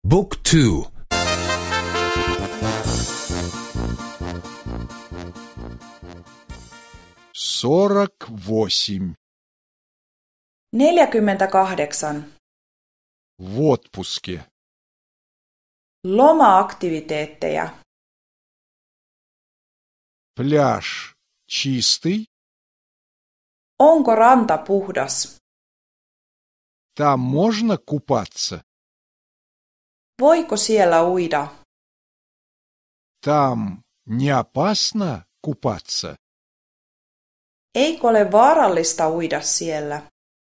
บุ๊กทู 48. 48. В отпуске. Loma-aktiviteetteja. Пляж чистый. Onko ranta puhdas? Там можно купаться. Voiko siellä uida? Там не опасно купаться. Eikö ole vaarallista uida siellä?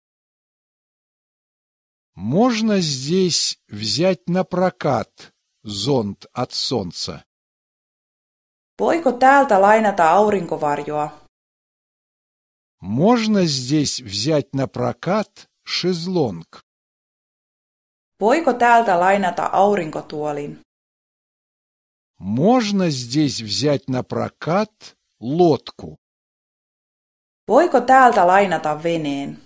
Можно здесь взять на прокат зонт от солнца. Voiko täältä lainata aurinkovarjoa? Можно здесь взять на прокат шезлонг. Voiko täältä lainata aurinkotuolin? Можно здесь взять на прокат лодку. Voiko täältä lainata veneen?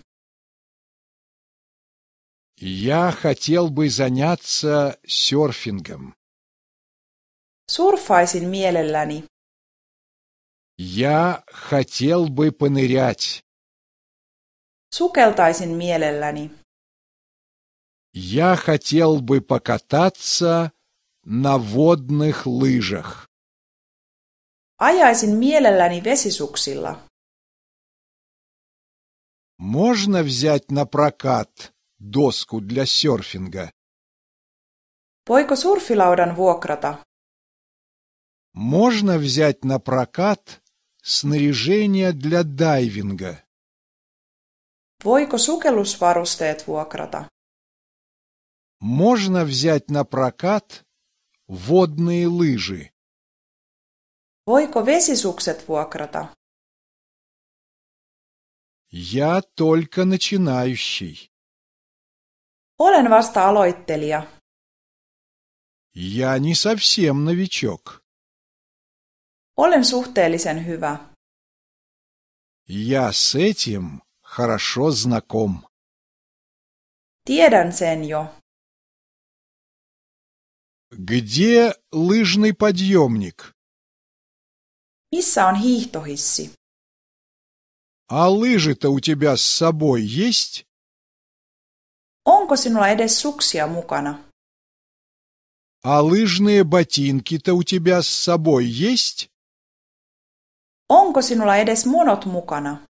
Я хотел бы заняться серфингом. Surffaisin mielelläni. Я хотел бы понырять. Sukeltaisin mielelläni. Я хотел бы покататься на водных лыжах. Ajaisin mielelläni vesisuksilla. Можно взять на прокат доску для серфинга? Voiko surfilaudan vuokrata? Можно взять на прокат снаряжение для дайвинга? Voiko sukellusvarusteet vuokrata? Можно взять на прокат водные лыжи? Voiko vesisukset vuokrata? Я только начинающий. Olen vasta aloittelija. Я не совсем новичок. Olen suhteellisen hyvä. Я с этим хорошо знаком. Tiedän sen jo. Где лыжный подъемник? Missä on hiihtohissi? А лыжи-то у тебя с собой есть? Onko sinulla edes suksia mukana? А лыжные ботинки-то у тебя с собой есть? Onko sinulla edes monot mukana?